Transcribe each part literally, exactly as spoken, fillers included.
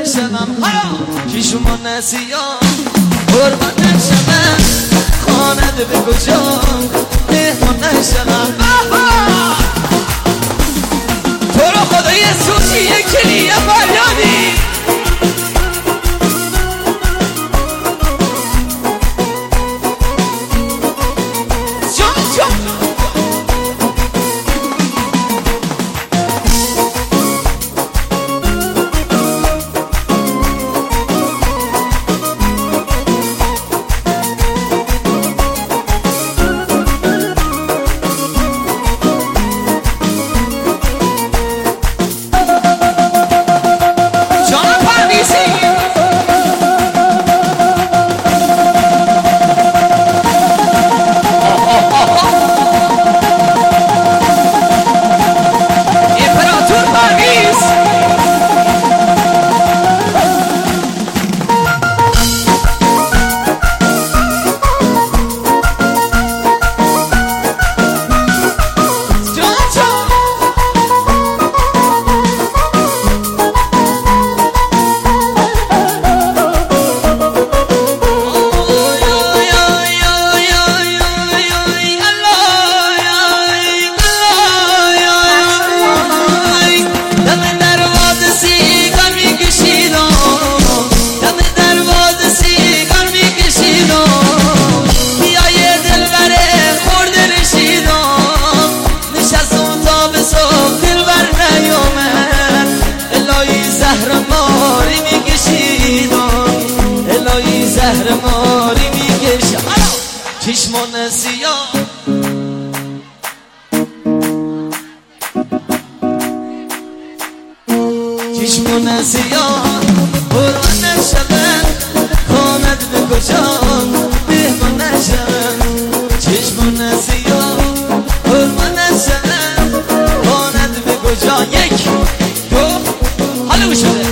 شدم چشمان سیاه قربان شدم خانه به کجا مهمان شدم تو رو خدای سوچی یک کلیه فریادی زهر ماری میکشه چشمان سیاه چشمان سیاه قربان شدن خانت به کجا مهمان شدن چشمان سیاه قربان شدن خانت به کجا یک دو حالا شده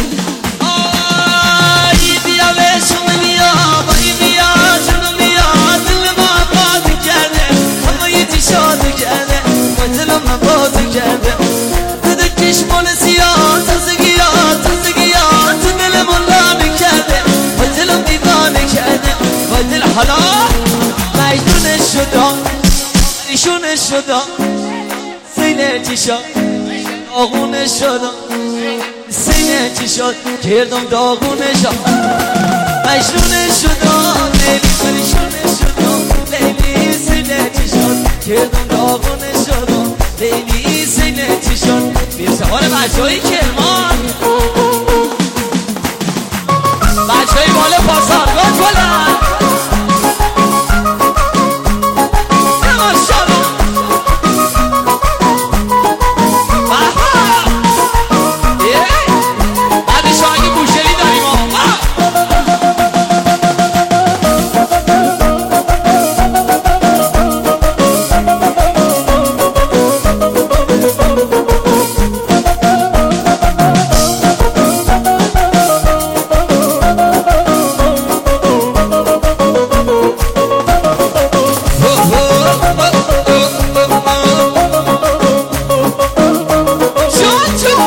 حالا مجنون شدم ایشون شدم سینه چی شد داغونه شدم سینه چی شد کردم داغونه شد مجنون شدم لیلی ایشون شدم لیلی سینه چی شد کردم داغونه شدم لیلی سینه چی شد بیر سوار بچه های کرمان